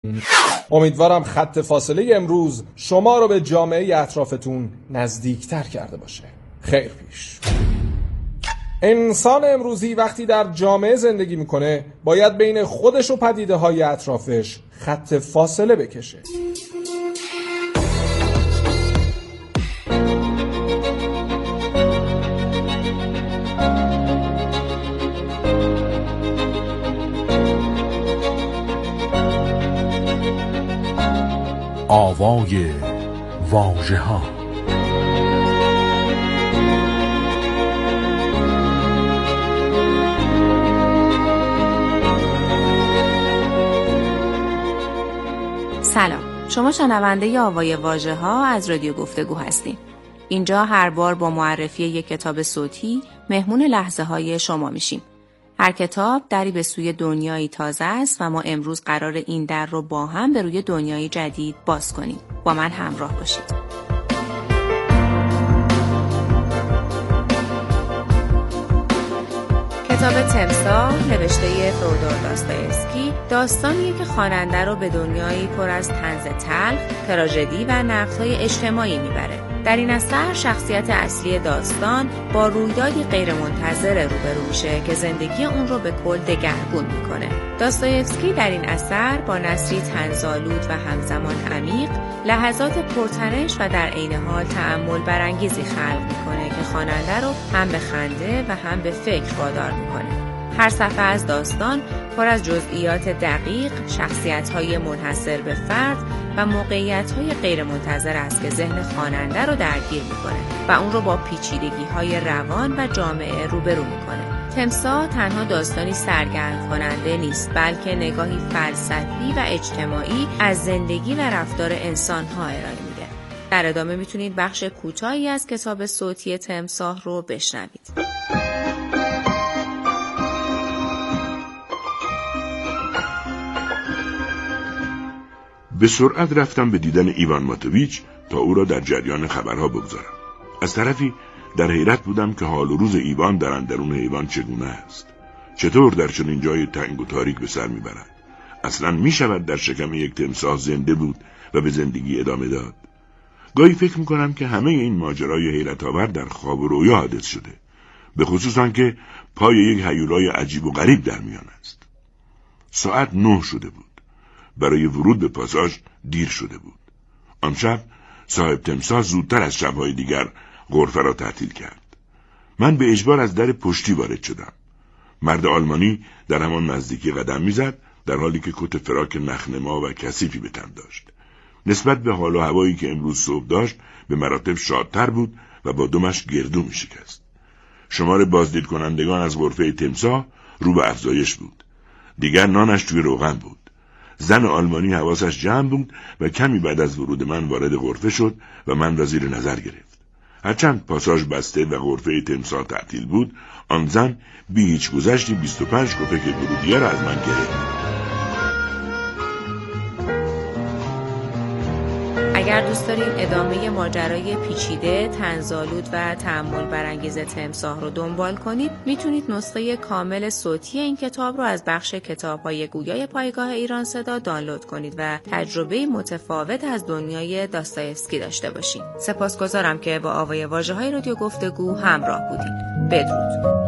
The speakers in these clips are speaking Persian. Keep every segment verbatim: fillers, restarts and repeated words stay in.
امیدوارم خط فاصله امروز شما رو به جامعه اطرافتون نزدیکتر کرده باشه. خیر پیش. انسان امروزی وقتی در جامعه زندگی میکنه باید بین خودش و پدیده های اطرافش خط فاصله بکشه. آوای واژه ها. سلام، شما شنونده آوای واژه ها از رادیو گفتگو هستین. اینجا هر بار با معرفی یک کتاب صوتی مهمون لحظه های شما میشیم. هر کتاب دری به سوی دنیایی تازه است و ما امروز قرار این در رو با هم به روی دنیای جدید باز کنیم. با من همراه باشید. کتاب تمساح نوشته فیودور داستایوفسکی داستانیه که خواننده رو به دنیایی پر از طنز تلخ، تراژدی و نقدهای اجتماعی میبره. در این اثر شخصیت اصلی داستان با رویدادی غیرمنتظره روبرو میشه که زندگی اون رو به کل دگرگون میکنه. داستایوفسکی در این اثر با نثری طنزآلود و همزمان عمیق، لحظات پرتنش و در عین حال تأمل برانگیزی خلق میکنه که خواننده رو هم به خنده و هم به فکر وادار میکنه. هر صفحه از داستان پر از جزئیات دقیق، شخصیت‌های منحصر به فرد و موقعیت‌های غیرمنتظر است که ذهن خواننده رو درگیر می‌کنه و اون رو با پیچیدگی‌های روان و جامعه روبرو می‌کنه. تمساح تنها داستانی سرگرم کننده نیست، بلکه نگاهی فلسفی و اجتماعی از زندگی و رفتار انسان‌ها ارائه میده. در ادامه می‌تونید بخش کوتاهی از کتاب صوتی تمساح رو بشنوید. به سرعت رفتم به دیدن ایوان ماتویچ تا او را در جریان خبرها بگذارم. از طرفی در حیرت بودم که حال و روز ایوان در اندرون ایوان چگونه است. چطور در چنین جای تنگ و تاریک به سر میبرد؟ اصلا میشود در شکم یک تمساح زنده بود و به زندگی ادامه داد؟ گاهی فکر میکنم که همه این ماجرای حیرت آور در خواب و رویا حادث شده، به خصوص آنکه پای یک هیولای عجیب و غریب در میان است. ساعت نه شده بود. برای ورود به پاساژ دیر شده بود. آن شب صاحب تمساح زودتر از شب‌های دیگر غرفه را تعطیل کرد. من به اجبار از در پشتی وارد شدم. مرد آلمانی در همان نزدیکی قدم می‌زد، در حالی که کت فراک نخنما و کثیفی به تن داشت. نسبت به حال و هوایی که امروز صبح داشت به مراتب شادتر بود و با دمش گردو می‌شکست. شمار بازدید کنندگان از غرفه تمساح رو به افزایش بود. دیگر نانش توی روغن بود. زن آلمانی حواسش جمع بود و کمی بعد از ورود من وارد غرفه شد و من را زیر نظر گرفت. هرچند پاساژ بسته و غرفه تمساح تعطیل بود، آن زن بی هیچ گذشتی بیست و پنج کپک ورودیه را از من گرفت. اگر دوست دارید ادامه ماجرای پیچیده، طنزآلود و تأمل برانگیز تمساح رو دنبال کنید، میتونید نسخه کامل صوتی این کتاب رو از بخش کتاب‌های گویای پایگاه ایران صدا دانلود کنید و تجربه متفاوت از دنیای داستایوفسکی داشته باشید. سپاسگزارم که با آوای واژه‌های رادیو گفتگو همراه بودید. بدرود.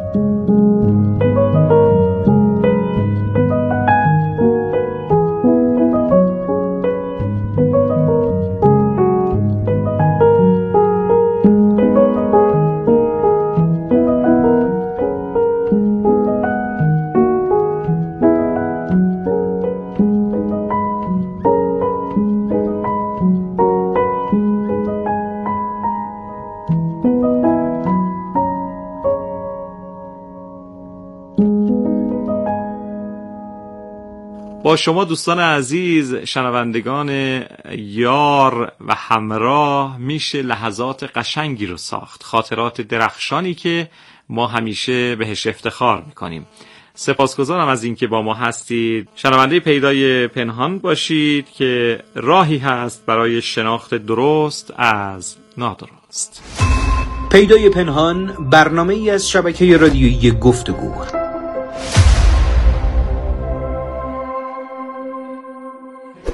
با شما دوستان عزیز، شنوندگان یار و همراه، میشه لحظات قشنگی رو ساخت، خاطرات درخشانی که ما همیشه بهش افتخار میکنیم. سپاسگزارم از اینکه با ما هستید. شنونده پیدای پنهان باشید که راهی هست برای شناخت درست از نادرست. پیدای پنهان، برنامه ای از شبکه رادیویی گفتگو.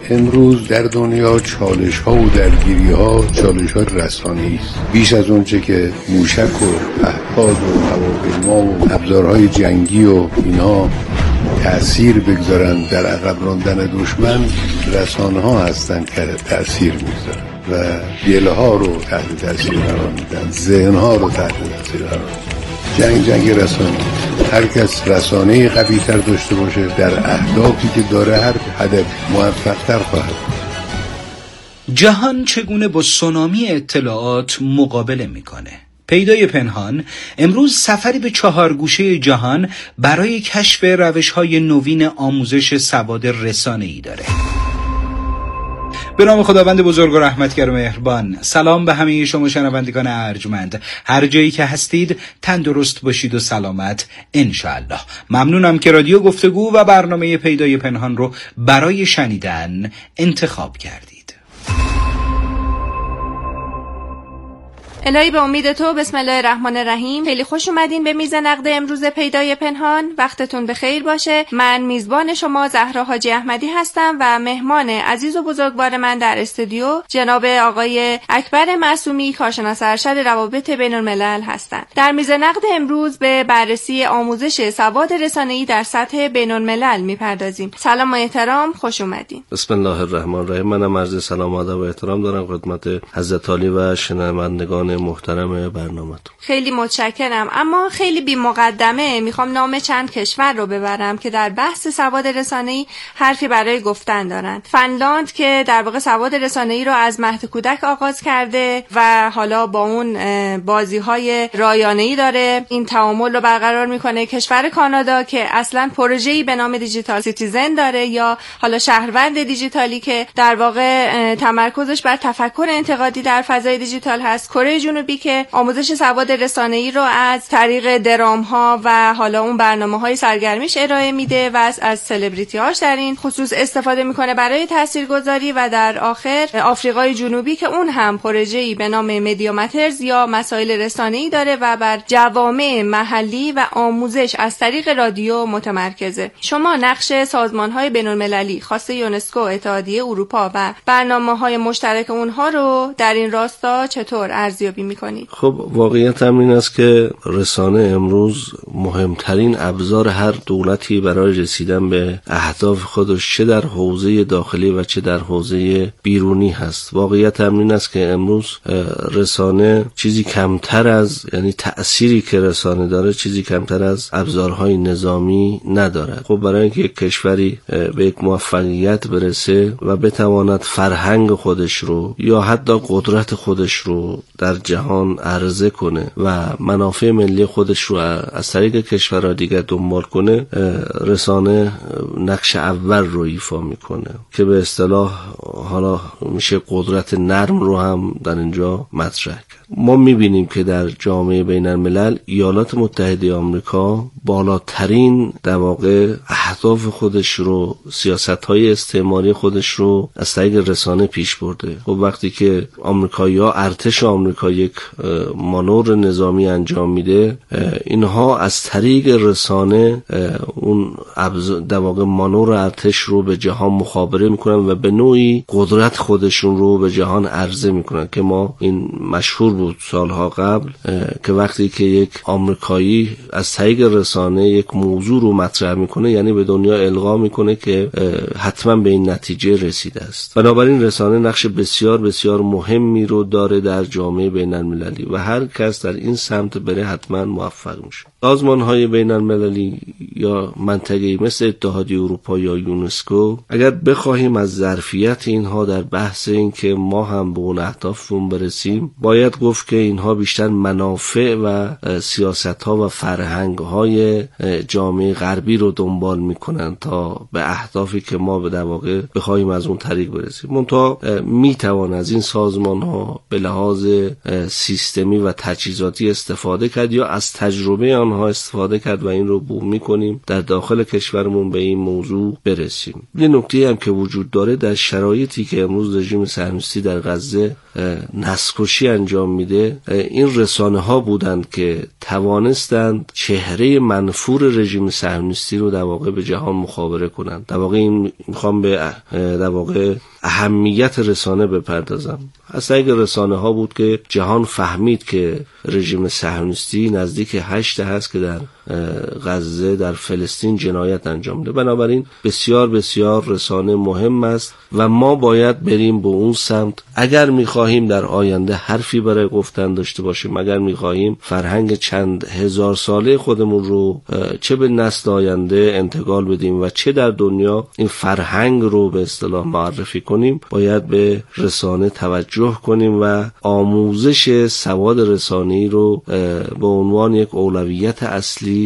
امروز در دنیا چالش ها و درگیری ها چالش ها رسانه‌ای است. بیش از اونچه که موشک و پهپاد و هواپیما و ابزارهای جنگی و اینا تأثیر بگذارن در عقب راندن دشمن، رسانه ها هستن که تأثیر میگذارن و دل ها رو تحت تأثیر قرار میدن، ذهن ها رو تحت تأثیر قرار میدن. جنگ جنگ رسانه، هر کس رسانه قوی تر داشته باشه در اهدافی که داره هر هدف موفق تر خواهد. جهان چگونه با سونامی اطلاعات مقابله میکنه؟ پیدای پنهان امروز سفری به چهار گوشه جهان برای کشف روش‌های نوین آموزش سواد رسانه‌ای داره. به نام خداوند بزرگ و رحمتگر و مهربان. سلام به همه شما شنوندگان ارجمند، هر جایی که هستید تندرست باشید و سلامت انشاءالله. ممنونم که رادیو گفتگو و برنامه پیدای پنهان رو برای شنیدن انتخاب کردید. الهی به امید تو، بسم الله الرحمن الرحیم. خیلی خوش اومدین به میز نقد امروز پیدای پنهان. وقتتون بخیر باشه. من میزبان شما زهرا حاجی احمدی هستم و مهمان عزیز و بزرگوار من در استودیو جناب آقای اکبر معصومی، کارشناس ارشد روابط بین الملل هستند. در میز نقد امروز به بررسی آموزش سواد رسانه‌ای در سطح بین الملل میپردازیم. سلام و احترام، خوش اومدین. بسم الله الرحمن الرحیم. منم عرض سلام و ادب و احترام دارم خدمت حضرت عالی و شنوندگان محترم برنامه‌تون. خیلی متشکرم. اما خیلی بی مقدمه میخوام نام چند کشور رو ببرم که در بحث سواد رسانه‌ای حرفی برای گفتن دارن. فنلاند که در واقع سواد رسانه‌ای رو از مهد کودک آغاز کرده و حالا با اون بازی‌های رایانه‌ای داره این تعامل رو برقرار میکنه. کشور کانادا که اصلا پروژه‌ای به نام دیجیتال سیتیزن داره یا حالا شهروند دیجیتالی که در واقع تمرکزش بر تفکر انتقادی در فضای دیجیتال هست. کره جنوبی که آموزش سواد رسانه‌ای رو از طریق درام‌ها و حالا اون برنامه‌های سرگرمیش ارائه میده و از, از سلبریتی‌هاش در این خصوص استفاده میکنه برای تاثیرگذاری. و در آخر آفریقای جنوبی که اون هم پروژه‌ای به نام مدیا ماترز یا مسائل رسانه‌ای داره و بر جوامع محلی و آموزش از طریق رادیو متمرکزه. شما نقش سازمان‌های بین‌المللی خاص یونسکو، اتحادیه اروپا و برنامه‌های مشترک اونها رو در این راستا چطور ارزیابی می‌کنید؟ خب واقعیت هم این است که رسانه امروز مهمترین ابزار هر دولتی برای رسیدن به اهداف خودش چه در حوزه داخلی و چه در حوزه بیرونی هست. واقعیت هم این است که امروز رسانه چیزی کمتر از، یعنی تأثیری که رسانه داره چیزی کمتر از ابزارهای نظامی نداره. خب برای اینکه یک کشوری به یک موفقیت برسه و بتواند فرهنگ خودش رو یا حتی قدرت خودش رو در جهان عرضه کنه و منافع ملی خودش رو از طریق کشورها دیگر دنبال کنه، رسانه نقش اول رو ایفا میکنه که به اصطلاح حالا میشه قدرت نرم رو هم در اینجا مطرح کرد. ما میبینیم که در جامعه بین الملل ایالات متحده آمریکا بالاترین در واقع اهداف خودش رو، سیاست‌های استعماری خودش رو از طریق رسانه پیش برده. خب وقتی که آمریکایی‌ها، ارتش آمریکا یک مانور نظامی انجام میده، اینها از طریق رسانه اون در واقع مانور ارتش رو به جهان مخابره میکنن و به نوعی قدرت خودشون رو به جهان عرضه میکنن که ما این مشهور بود سالها قبل که وقتی که یک آمریکایی از طریق رسانه یک موضوع رو مطرح میکنه، یعنی به دنیا القا میکنه که حتما به این نتیجه رسیده است. بنابراین رسانه نقش بسیار بسیار مهمی رو داره در جامعه بین المللی و هر کس در این سمت بره حتما موفق میشه. سازمان‌های بین المللی یا منطقه‌ای مثل اتحادیه اروپا یا یونسکو، اگر بخواهیم از ظرفیت اینها در بحث این که ما هم به اون اهدافمون برسیم، باید گفت که اینها بیشتر منافع و سیاست‌ها و فرهنگ‌های جامعه غربی رو دنبال می‌کنن تا به اهدافی که ما به در واقع بخوایم از اون طریق برسیم. منتها میتوان از این سازمان‌ها به لحاظ سیستمی و تجهیزاتی استفاده کرد یا از تجربه آنها ها استفاده کرد و این رو بوم میکنیم در داخل کشورمون به این موضوع برسیم. یه نکته هم که وجود داره، در شرایطی که امروز رژیم صهیونیستی در غزه نسل‌کشی انجام میده، این رسانه ها بودند که توانستند چهره منفور رژیم صهیونیستی رو در واقع به جهان مخابره کنند. در واقع این میخوام به در واقع اهمیت رسانه بپردازم. اصلا اگه رسانه ها بود که جهان فهمید که رژیم صهیونیستی نزدیک هشت هست که در غزه در فلسطین جنایت انجام ده. بنابراین بسیار بسیار رسانه مهم است و ما باید بریم به اون سمت اگر میخواهیم در آینده حرفی برای گفتن داشته باشیم، اگر میخواهیم فرهنگ چند هزار ساله خودمون رو چه به نسل آینده انتقال بدیم و چه در دنیا این فرهنگ رو به اصطلاح معرفی کنیم، باید به رسانه توجه کنیم و آموزش سواد رسانه‌ای رو به عنوان یک اولویت اصلی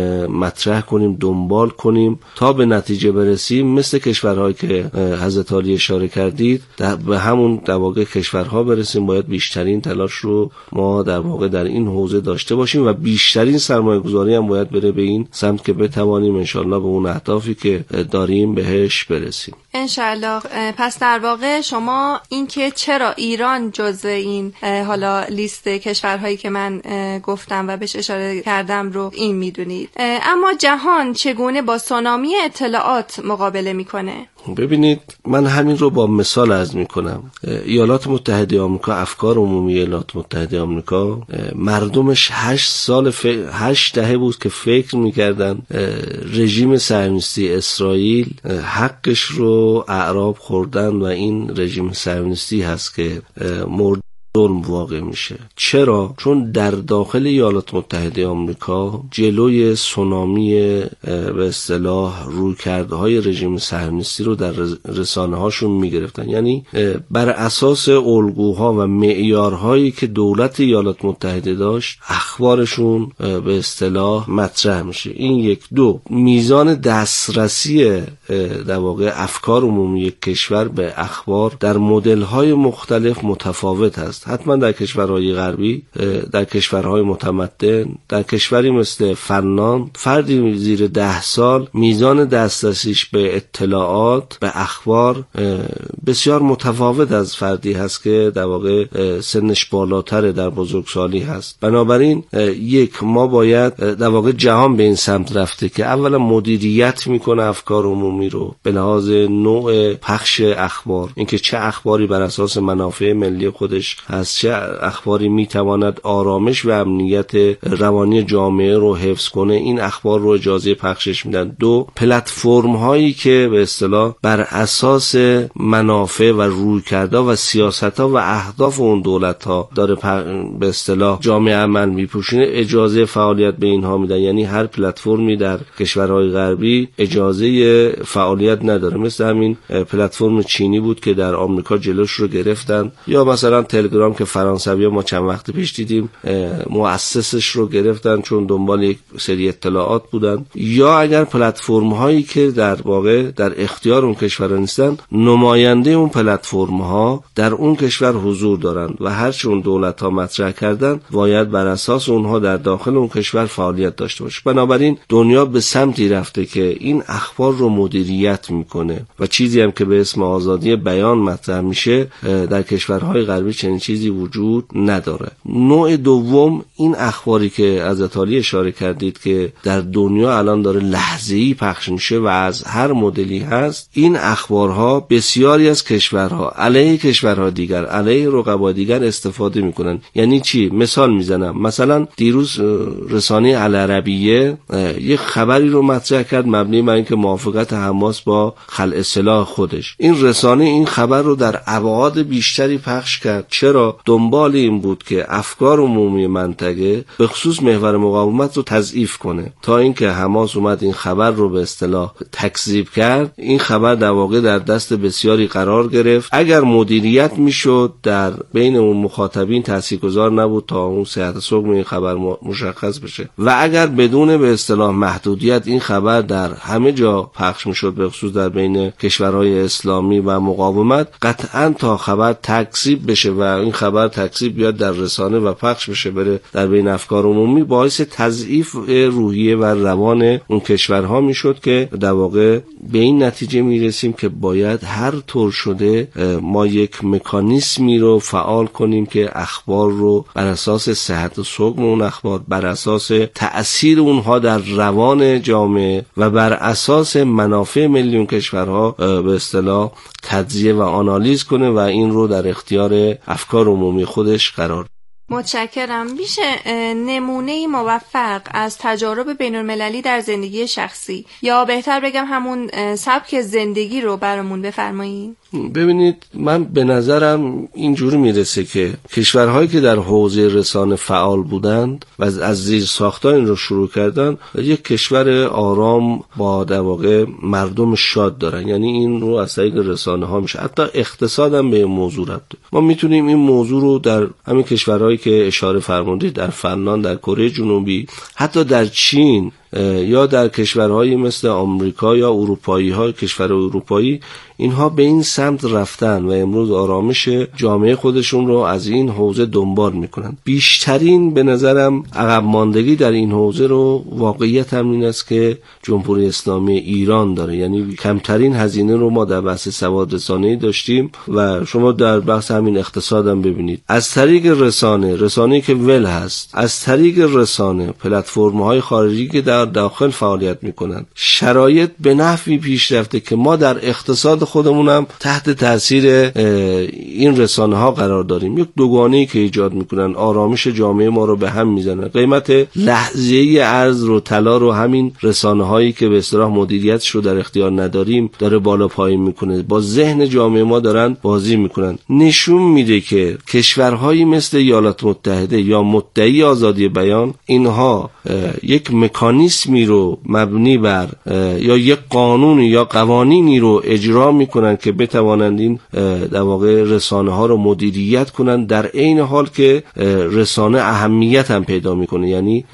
مطرح کنیم، دنبال کنیم تا به نتیجه برسیم مثل کشورهایی که حضرت علی اشاره کردید به همون در واقع کشورها برسیم. باید بیشترین تلاش رو ما در واقع در این حوزه داشته باشیم و بیشترین سرمایه گذاری هم باید بره به این سمت که بتوانیم انشالله به اون اهدافی که داریم بهش برسیم انشالله. پس در واقع شما این که چرا ایران جزو این حالا لیست کشورهایی که من گفتم و بهش اشاره کردم رو این میدونید، اما جهان چگونه با سونامی اطلاعات مقابله میکنه؟ ببینید، من همین رو با مثال عرض میکنم. ایالات متحده آمریکا، افکار عمومی ایالات متحده آمریکا، مردمش هشت سال ف... هشت دهه بود که فکر میکردن رژیم صهیونیستی اسرائیل حقش رو اعراب خوردن و این رژیم صهیونیستی هست که مرد ظلم واقع میشه. چرا؟ چون در داخل ایالات متحده آمریکا جلوی سونامی به اصطلاح رویکردهای رژیم صهیونیستی رو در رسانه هاشون میگرفتن. یعنی بر اساس الگوها و معیارهایی که دولت ایالات متحده داشت اخبارشون به اصطلاح مطرح میشه. این یک. دو، میزان دسترسی در واقع افکار عمومی یک کشور به اخبار در مدل‌های مختلف متفاوت است. حتما در کشورهای غربی، در کشورهای متمدن، در کشوری مثل فنلاند، فردی زیر ده سال میزان دسترسیش به اطلاعات، به اخبار بسیار متفاوت از فردی هست که در واقع سنش بالاتر در بزرگسالی هست. بنابراین یک، ما باید در واقع جهان به این سمت رفته که اولا مدیریت میکنه افکار عمومی رو به لحاظ نوع پخش اخبار، اینکه چه اخباری بر اساس منافع ملی خودش هست، چه اخباری میتواند آرامش و امنیت روانی جامعه رو حفظ کنه، این اخبار رو اجازه پخشش میدن. دو، پلتفرم هایی که به اصطلاح بر اساس منافع و رویکردها و سیاستها و اهداف اون دولت ها داره به اصطلاح جامعه عمل میپوشونه اجازه فعالیت به اینها میدن. یعنی هر پلتفرمی در کشورهای غربی اجازه فعالیت نداره. مثل همین پلتفرم چینی بود که در آمریکا جلوش رو گرفتن، یا مثلا تلگرام که فرانسوی ما چند وقت پیش دیدیم مؤسسش رو گرفتن چون دنبال یک سری اطلاعات بودن. یا اگر پلتفرم هایی که در واقع در اختیار اون کشور نیستن، نماینده اون پلتفرم ها در اون کشور حضور دارن و هر چون دولت ها مطرح کردن باید بر اساس اونها در داخل اون کشور فعالیت داشته باشه. بنابراین دنیا به سمتی رفته که این اخبار رو مدیریت میکنه و چیزی هم که به اسم آزادی بیان مطرح میشه در کشورهای غربی چنین چیزی وجود نداره. نوع دوم، این اخباری که حضرت علی اشاره کردید که در دنیا الان داره لحظه‌ای پخش میشه و از هر مدلی هست، این اخبارها بسیاری از کشورها علیه کشورها دیگر، علیه رقبای دیگر استفاده میکنن. یعنی چی؟ مثال میزنم. مثلا دیروز رسانه العربیه یک خبری رو مطرح کرد مبنی بر اینکه موافقت حماس با خلع سلاح خودش. این رسانه این خبر رو در ابعاد بیشتری پخش کرد. چرا؟ دنبال این بود که افکار عمومی منطقه به خصوص محور مقاومت رو تضعیف کنه. تا اینکه حماس اومد این خبر رو به اصطلاح تکذیب کرد، این خبر در واقع در دست بسیاری قرار گرفت. اگر مدیریت میشد در بین اون مخاطبین تاثیرگذار نبود تا اون صحت سقم این خبر مشخص بشه و اگر بدون به اصطلاح محدودیت این خبر در همه جا پخش میشد، به خصوص در بین کشورهای اسلامی و مقاومت، قطعا تا خبر تکذیب بشه و این خبر تکذیب بیاد در رسانه و پخش بشه بره در بین افکار عمومی، باعث تضعیف روحیه و روان اون کشورها میشد که در واقع به این نتیجه میرسیم که باید هر طور شده ما یک مکانیزمی رو فعال کنیم که اخبار رو بر اساس صحت و سقم اون اخبار، بر اساس تأثیر اونها در روان جامعه و بر اساس منافع ملی اون کشورها به اصطلاح تجزیه و آنالیز کنه و این رو در اختیار افکار عمومی خودش قرار. متشکرم. میشه نمونه موفق از تجارب بین‌المللی در زندگی شخصی یا بهتر بگم همون سبک زندگی رو برامون بفرمایید؟ ببینید، من به نظرم اینجوری میرسه که کشورهایی که در حوزه رسانه فعال بودند و از زیر ساختار این رو شروع کردن، یک کشور آرام با در واقع مردم شاد دارن. یعنی این رو از طریق رسانه ها میشه. حتی اقتصاد هم به این موضوع ربط داره. ما میتونیم این موضوع رو در همین کشورهایی که اشاره فرمودید، در فنلاند، در کره جنوبی، حتی در چین یا در کشورهایی مثل آمریکا یا اروپایی ها، کشور اروپایی، اینها به این سمت رفتن و امروز آرامش جامعه خودشون رو از این حوزه دنبال میکنن. بیشترین به نظرم عقب ماندگی در این حوزه رو واقعیت هم این است که جمهوری اسلامی ایران داره. یعنی کمترین هزینه رو ما در بحث سواد رسانه‌ای داشتیم و شما در بحث همین اقتصاد هم ببینید، از طریق رسانه رسانه‌ای که ول هست، از طریق رسانه پلتفرم‌های خارجی که در داخل فعالیت میکنن، شرایط به نحوی پیش رفته که ما در اقتصاد خودمونم تحت تاثیر این رسانه ها قرار داریم. یک دوگانه‌ای که ایجاد میکنن، آرامش جامعه ما رو به هم میزنن. قیمت لحظه‌ای ارز رو، طلا رو همین رسانه هایی که به اصطلاح مدیریتش رو در اختیار نداریم داره بالا پایین میکنه، با ذهن جامعه ما دارن بازی میکنن. نشون میده که کشورهایی مثل ایالات متحده یا مدعی آزادی بیان، اینها یک مکانیزمی رو مبنی بر یا یک قانون یا قوانینی رو اجرا میکنن که بتوانند این در واقع رسانه ها رو مدیریت کنن، در عین حال که رسانه اهمیت هم پیدا میکنه. یعنی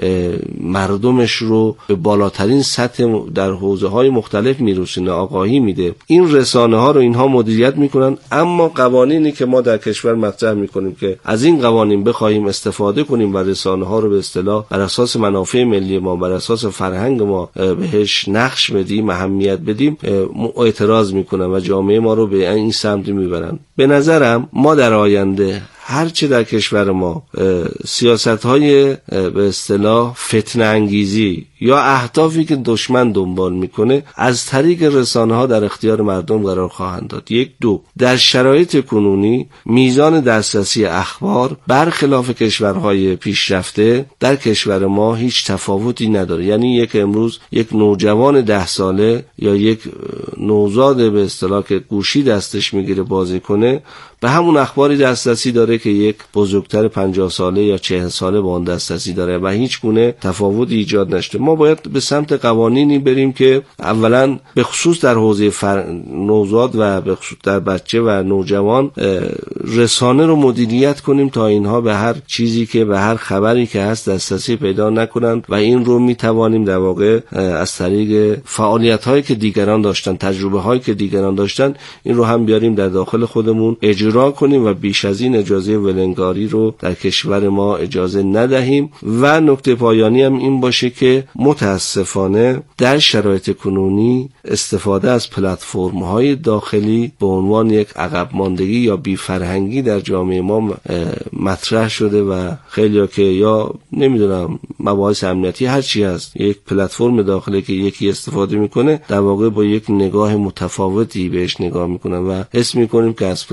مردمش رو به بالاترین سطح در حوزه های مختلف میرسونه، آگاهی میده. این رسانه ها رو اینها مدیریت میکنن، اما قوانینی که ما در کشور مطرح میکنیم که از این قوانین بخوایم استفاده کنیم و رسانه ها رو به اصطلاح بر اساس منافع ملی ما، بر اساس فرهنگ ما بهش نقش بدیم، اهمیت بدیم، اعتراض میکنن و جامعه ما رو به این سمت میبرن. به نظرم ما در آینده هرچه در کشور ما سیاست‌های به اصطلاح فتنه انگیزی یا اهدافی که دشمن دنبال میکنه از طریق رسانه‌ها در اختیار مردم قرار خواهند داد. یک دو در شرایط کنونی میزان دسترسی اخبار برخلاف کشورهای پیشرفته در کشور ما هیچ تفاوتی نداره. یعنی یک امروز یک نوجوان ده ساله یا یک نوزاد به اصطلاح که گوشی دستش میگیره بازی کنه به همون اخباری دسترسی داره که یک بزرگتر پنجاه ساله یا چهل ساله با آن دسترسی داره و هیچ گونه تفاوت ایجاد نشده. ما باید به سمت قوانینی بریم که اولا به خصوص در حوزه فر... نوزاد و به خصوص در بچه و نوجوان رسانه رو مدیریت کنیم تا اینها به هر چیزی که به هر خبری که هست دسترسی پیدا نکنند و این رو میتوانیم در واقع از طریق فعالیت هایی که دیگران داشتن، تجربه هایی که دیگران داشتن، این رو هم بیاریم در داخل خودمون اجرا کنیم و بیش از این اجازه ولنگاری رو در کشور ما اجازه ندهیم. و نکته پایانی هم این باشه که متاسفانه در شرایط کنونی استفاده از پلتفرم‌های داخلی به عنوان یک عقب ماندگی یا بی‌فرهنگی در جامعه ما مطرح شده و خیلی‌ها که یا نمیدونم مباحث امنیتی هر چی هست، یک پلتفرم داخلی که یکی استفاده میکنه در واقع با یک نگاه متفاوتی بهش نگاه میکنن و حس میکنیم که از پلتفرم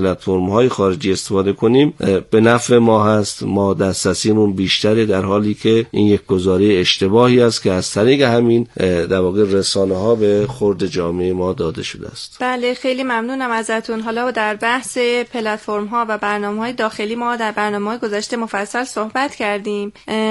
پلتفرم‌های خارجی استفاده کنیم به نفع ما هست. ما دسترسیمون بیشتره، در حالی که این یک گزاره اشتباهی است که از طریق همین در واقع رسانه‌ها به خورد جامعه ما داده شده است. بله، خیلی ممنونم ازتون. حالا در بحث پلتفرم‌ها و برنامه‌های داخلی ما در برنامه‌های گذشته مفصل صحبت کردیم،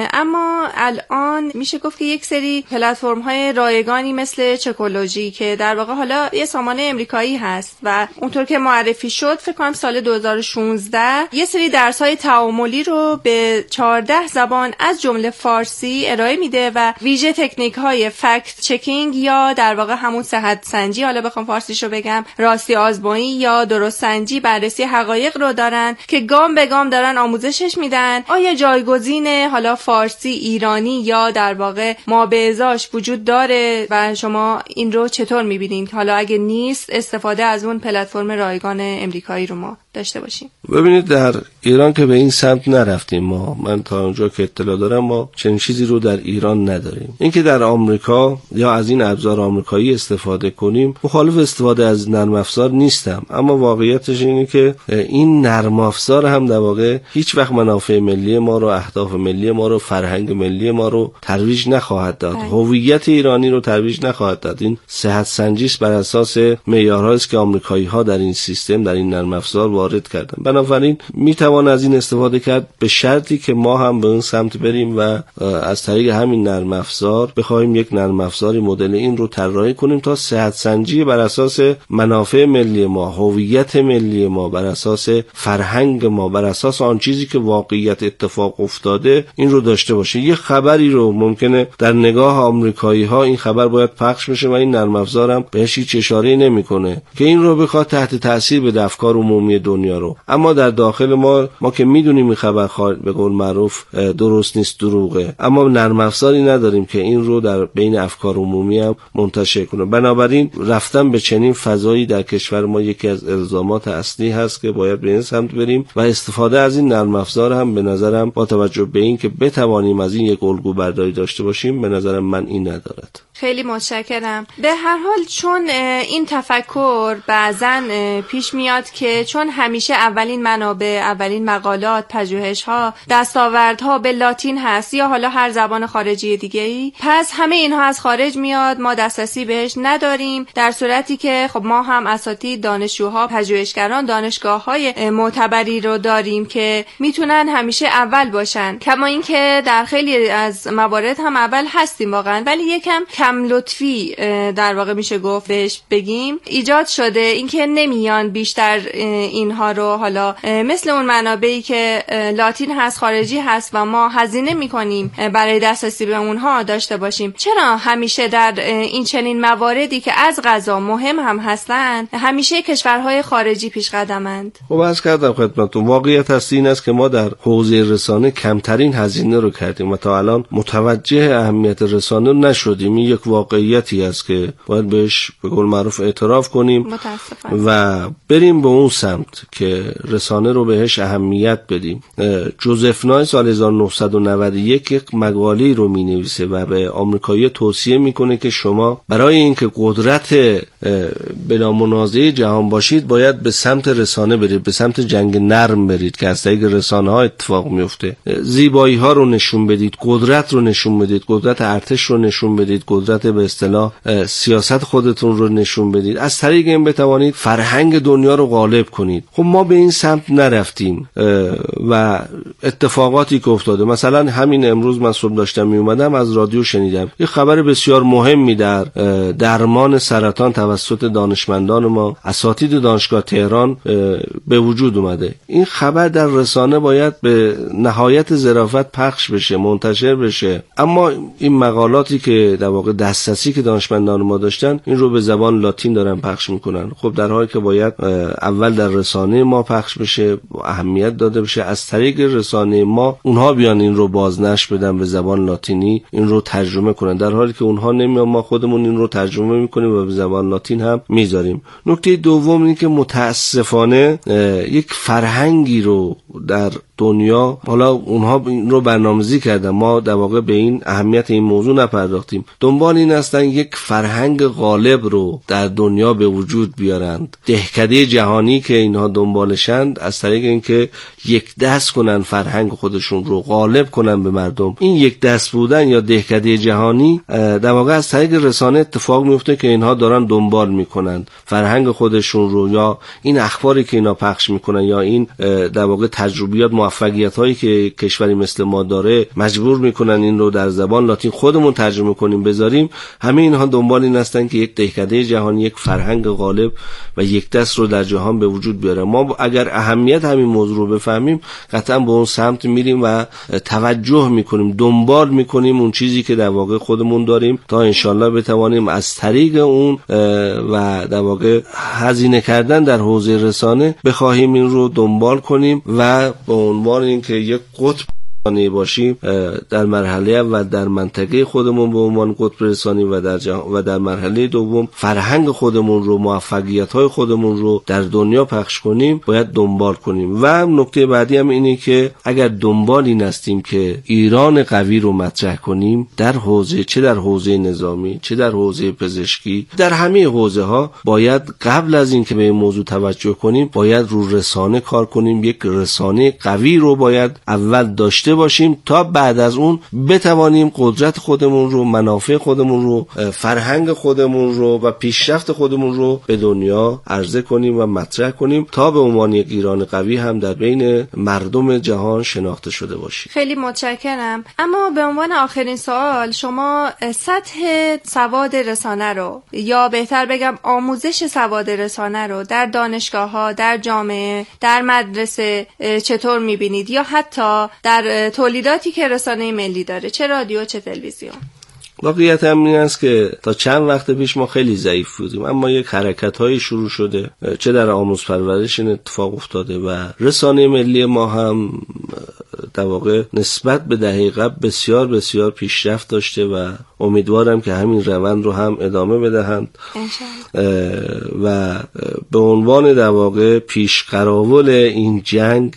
اما الان میشه گفت که یک سری پلتفرم‌های رایگانی مثل چکولوژی که در واقع حالا یه سامانه امریکایی هست و اونطور که معرفی شد فکر کنم سال دو هزار و شانزده یه سری درس‌های تعاملی رو به چهارده زبان از جمله فارسی ارائه میده و ویژه تکنیک‌های فکت چکینگ یا در واقع همون صحت سنجی، حالا بخوام فارسیشو بگم راستی آزمایی یا درست سنجی، بررسی حقایق رو دارن که گام به گام دارن آموزشش میدن. آیا جایگزین حالا فارسی، ایرانی یا در واقع مابعضاش وجود داره و شما این رو چطور میبینید؟ حالا اگه نیست استفاده از اون پلتفرم رایگان امریکایی رو ما داشته باشیم. ببینید در ایران که به این سمت نرفتیم ما، من تا اونجا که اطلاع دارم ما چنین چیزی رو در ایران نداریم. اینکه در آمریکا یا از این ابزار آمریکایی استفاده کنیم، مخالف استفاده از نرم افزار نیستم، اما واقعیتش اینه که این نرم افزار هم در واقع هیچ وقت منافع ملی ما رو، اهداف ملی ما رو، فرهنگ ملی ما رو ترویج نخواهد داد، هویت ایرانی رو ترویج نخواهد داد. این صحت سنجی است بر اساس معیارهایی است که آمریکایی‌ها در این سیستم، در این نرم افزار وارد کردن. بنابراین میتوان از این استفاده کرد به شرطی که ما هم به اون سمت بریم و از طریق همین نرم افزار بخوایم یک نرم افزاری مدل این رو طراحی کنیم تا صحت سنجی بر اساس منافع ملی ما، هویت ملی ما، بر اساس فرهنگ ما، بر اساس آن چیزی که واقعیت اتفاق افتاده این رو داشته باشه. یه خبری رو ممکنه در نگاه آمریکایی‌ها این خبر باید پخش بشه و این نرم افزارم بهش هیچ اشاره‌ای نمی‌کنه که این رو بخواد تحت تاثیر بده افکار عمومی دنیا رو. اما در داخل ما ما که میدونیم این خبر خارج به قول معروف درست نیست، دروغه، اما نرم افزاری نداریم که این رو در بین افکار عمومی هم منتشر کنه. بنابراین رفتن به چنین فضایی در کشور ما یکی از الزامات اصلی هست که باید به این سمت بریم و استفاده از این نرم افزار هم به نظرم با توجه به این که بتوانیم از این یک الگو برداری داشته باشیم به نظرم من این ندارد. خیلی متشکرم. به هر حال چون این تفکر بعضن پیش میاد که چون همیشه اولین منابع، اولین مقالات، پژوهش‌ها، دستاوردها به لاتین هست یا حالا هر زبان خارجی دیگه‌ای، پس همه اینها از خارج میاد، ما دسترسی بهش نداریم، در صورتی که خب ما هم اساتید، دانشجوها، پژوهشگران، دانشگاه‌های معتبری رو داریم که میتونن همیشه اول باشن. کما اینکه در خیلی از موارد هم اول هستیم واقعا، ولی یکم کم لطفی در واقع میشه گفت بهش بگیم ایجاد شده، اینکه نمیان بیشتر اینها رو حالا مثل اون منابعی که لاتین هست، خارجی هست و ما هزینه میکنیم برای دسترسی به اونها داشته باشیم. چرا همیشه در این چنین مواردی که از قضا مهم هم هستن همیشه کشورهای خارجی پیش قدمند؟ خب عرض کردم خدمتتون، واقعیت هست این است که ما در حوزه رسانه کمترین هزینه رو کردیم و تا الان متوجه اهمیت رسانه نشدیم. این یک واقعیتی است که باید بهش به قول معروف اعتراف کنیم و بریم به اون سمت که رسانه رو بهش اهمیت بدیم. جوزف نای سال هزار و نهصد و نود و یک یک مقاله رو می نویسه و به آمریکایی توصیه میکنه که شما برای اینکه قدرت بلا منازعه جهان باشید باید به سمت رسانه برید، به سمت جنگ نرم برید که از طریق رسانه ها اتفاق میفته. زیبایی ها رو نشون بدید، قدرت رو نشون بدید، قدرت ارتش رو نشون بدید، قدرت به اصطلاح سیاست خودتون رو نشون بدید، از طریق این بتوانید فرهنگ دنیا رو غالب کنید. خب ما به این سمت نرفتیم و اتفاقاتی که افتاده، مثلا همین امروز من صبح داشتم می اومدم از رادیو شنیدم یه خبر بسیار مهمی در درمان سرطان توسط دانشمندان ما اساتید دانشگاه تهران به وجود اومده. این خبر در رسانه باید به نهایت ظرافت پخش بشه، منتشر بشه، اما این مقالاتی که در واقع دسترسی که دانشمندان ما داشتن این رو به زبان لاتین دارن پخش میکنن. خب در حالی که باید اول در رسانه ما پخش بشه، اهمیت داده بشه، از طریق رسانه ما اونها بیان این رو بازنشر بدن به زبان لاتینی، این رو ترجمه کنن، در حالی که اونها نمیان، ما خودمون این رو ترجمه میکنیم و به زبان لاتین هم میذاریم. نکته دوم این که متاسفانه یک فرهنگی رو در دنیا، حالا اونها این رو برنامه‌ریزی کردن، ما در واقع به این اهمیت این موضوع نپرداختیم، دنبال این هستن یک فرهنگ غالب رو در دنیا به وجود بیارند. دهکده جهانی که اینها دنبالشند از طریق اینکه یک دست کنن فرهنگ خودشون رو غالب کنن به مردم، این یک دست بودن یا دهکده جهانی در واقع از طریق رسانه اتفاق میفته که اینها دارن دنبال میکنن فرهنگ خودشون رو، یا این اخباری که اینا پخش میکنن، یا این در واقع تجربیات موفقیت هایی که کشوری مثل ما داره مجبور میکنن این رو در زبان لاتین خودمون ترجمه کنیم بذاریم. همه اینها دنبال این هستن که یک دهکده جهانی، یک فرهنگ غالب و یک دست رو در جهان به وجود بیاره. ما اگر اهمیت همین موضوع رو بفهمیم قطعا به اون سمت میریم و توجه میکنیم، دنبال میکنیم اون چیزی که در واقع خودمون داریم تا انشالله بتوانیم از طریق اون و در واقع هزینه کردن در حوزه رسانه بخواهیم این رو دنبال کنیم و به عنوان اینکه یک قطب باشیم در مرحله اول در منطقه خودمون به عنوان قطب رسانی و در جهان، و در مرحله دوم فرهنگ خودمون رو، موفقیت‌های خودمون رو در دنیا پخش کنیم، باید دنبال کنیم. و نکته بعدی هم اینه که اگر دنبال این هستیم که ایران قوی رو مطرح کنیم در حوزه، چه در حوزه نظامی، چه در حوزه پزشکی، در همه حوزه ها باید قبل از این که به این موضوع توجه کنیم باید رو رسانه کار کنیم. یک رسانه قوی رو باید اول داشته باشیم تا بعد از اون بتوانیم قدرت خودمون رو، منافع خودمون رو، فرهنگ خودمون رو و پیشرفت خودمون رو به دنیا عرضه کنیم و مطرح کنیم تا به عنوان یک ایران قوی هم در بین مردم جهان شناخته شده باشیم. خیلی متشکرم. اما به عنوان آخرین سوال، شما سطح سواد رسانه رو، یا بهتر بگم آموزش سواد رسانه رو در دانشگاه‌ها، در جامعه، در مدرسه چطور می‌بینید، یا حتی در تولیداتی که رسانه ملی داره، چه رادیو چه تلویزیون؟ واقعیت هم این است که تا چند وقت پیش ما خیلی ضعیف بودیم، اما یک حرکت‌های شروع شده، چه در آموز پرورش این اتفاق افتاده و رسانه ملی ما هم در واقع نسبت به دهه قبل بسیار بسیار پیشرفت داشته و امیدوارم که همین روند رو هم ادامه بدهند و به عنوان در واقع پیشقراول این جنگ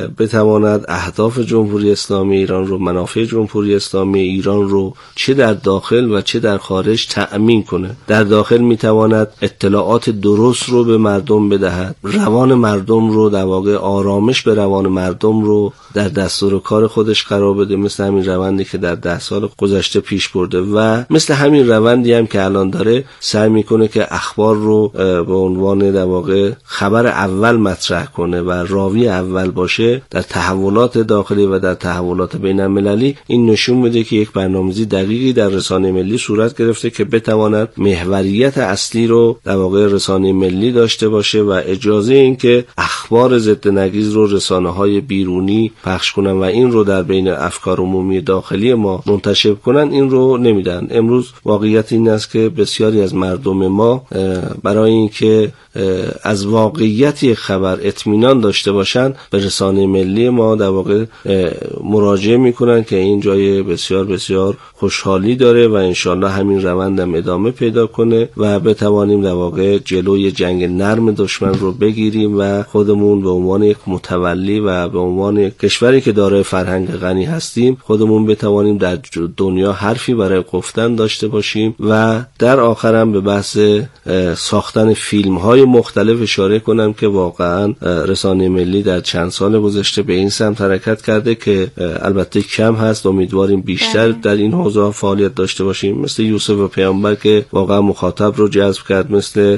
بتواند اهداف جمهوری اسلامی ایران رو، منافع جمهوری اسلامی ایران رو چه در داخل و چه در خارج تأمین کنه. در داخل میتواند اطلاعات درست رو به مردم بدهد، روان مردم رو در واقع آرامش به روان مردم رو در دستور کار خودش قرار بده، مثل همین روندی که در ده سال گذشته پیش برده و مثل همین روندی هم که الان داره سعی میکنه که اخبار رو به عنوان در واقع خبر اول مطرح کنه و راوی اول باشه در تحولات داخلی و در تحولات بین المللی. این نشون میده که یک برنامه‌ریزی دقیقی در رسانه ملی صورت گرفته که بتواند محوریت اصلی رو در واقع رسانه ملی داشته باشه و اجازه این که اخبار ضد نقیض رو رسانه‌های بیرونی پخش کنن و این رو در بین افکار عمومی داخلی ما منتشر کنن این رو نمیدن. امروز واقعیت این است که بسیاری از مردم ما برای اینکه از واقعیت یک خبر اطمینان داشته باشن به رسانه ملی ما در واقع مراجعه میکنن که این جای بسیار بسیار خوشحالی داره و انشالله همین روندم ادامه پیدا کنه و بتوانیم در واقع جلوی جنگ نرم دشمن رو بگیریم و خودمون به عنوان یک متولی و به عنوان یک کشوری که دارای فرهنگ غنی هستیم خودمون بتوانیم در دنیا حرفی برای گفتن داشته باشیم. و در آخرم به بحث ساختن فیلم های مختلف اشاره کنم که واقعا رسانه ملی در چند سال گذشته به این سمت حرکت کرده که البته کم هست، امیدواریم بیشتر در این حوزه فعالیت داشته باشیم، مثل یوسف و پیامبر که واقعا مخاطب رو جذب کرد، مثل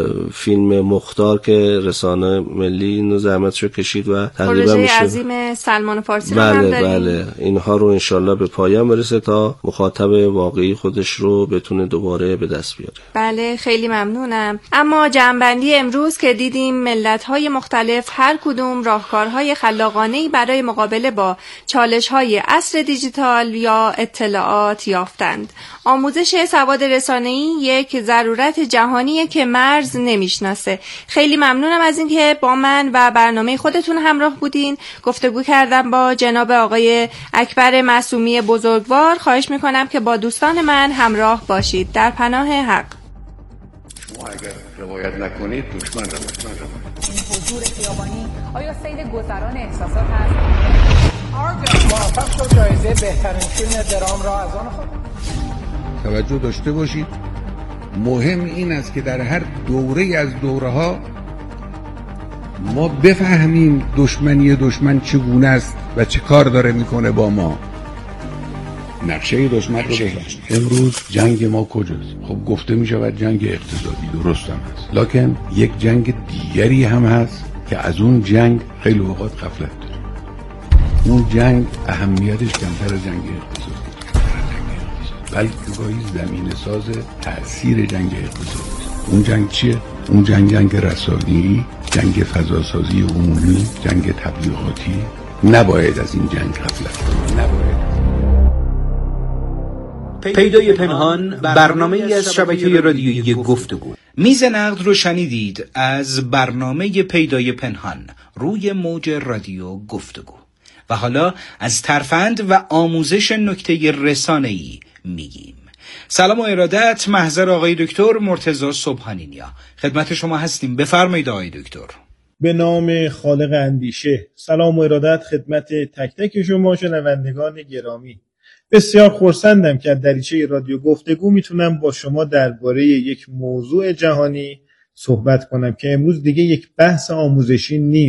فیلم مختار که رسانه ملی اینو زحمتشو کشید و تقریبا پروژه عظیم سلمان فارسی بله هم داریم. بله اینها رو انشالله به پایان برسه تا مخاطب واقعی خودش رو بتونه دوباره به دست بیاره. بله خیلی ممنونم. اما جنبندی امروز که دیدیم ملت‌های مختلف هر کدوم راهکارهای خلاقانه‌ای برای مقابله با چالش‌های عصر دیجیتال یا اطلاعات یافتند. آموزش سواد رسانه‌ای یک ضرورت جهانیه که مرز نمیشناسه. خیلی ممنونم از اینکه با من و برنامه خودتون همراه بودین. گفتگو کردم با جناب آقای اکبر معصومی بزرگوار. خواهش میکنم که با دوستان من همراه باشید. در پناه حق. شما اگر روایت نکنید دشمن روایت نکنید. زور خیابانی آیا سید گذران احساسات هست؟ آرگا موفق شد جایزه بهترین فیلم درام را از آن خود. توجه داشته باشید، مهم این است که در هر دوره از دوره ها ما بفهمیم دشمنی دشمن چگونه است و چه کار داره میکنه با ما. نقشه دشمن رو بفهم. امروز جنگ ما کجاست؟ خب گفته میشود جنگ اقتصادی، درست هم هست، لکن یک جنگ دیگری هم هست که از اون جنگ خیلی اوقات غفلت داره. اون جنگ اهمیتش کمتر از جنگ اقتصادی، بلکه گاهی زمینه ساز تأثیر جنگ اقتصادی. اون جنگ چیه؟ اون جنگ جنگ رسانه‌ای، جنگ فضاسازی عمومی، جنگ تبلیغاتی. نباید از این جنگ غفلت کنیم. نباید. پیدای پنهان برنامه ای از شبکه رادیویی گفتگو. میز نقد رو شنیدید از برنامه پیدای پنهان روی موج رادیو گفتگو. و حالا از ترفند و آموزش نکته رسانه‌ای میگیم. سلام و ارادت، محضر آقای دکتر مرتضی صبحانی نیا. خدمت شما هستیم، بفرمایید آقای دکتر. به نام خالق اندیشه. سلام و ارادت خدمت تک تک شما شنوندگان گرامی. بسیار خرسندم که از دریچه رادیو گفتگو میتونم با شما درباره یک موضوع جهانی صحبت کنم که امروز دیگه یک بحث آموزشی نیست.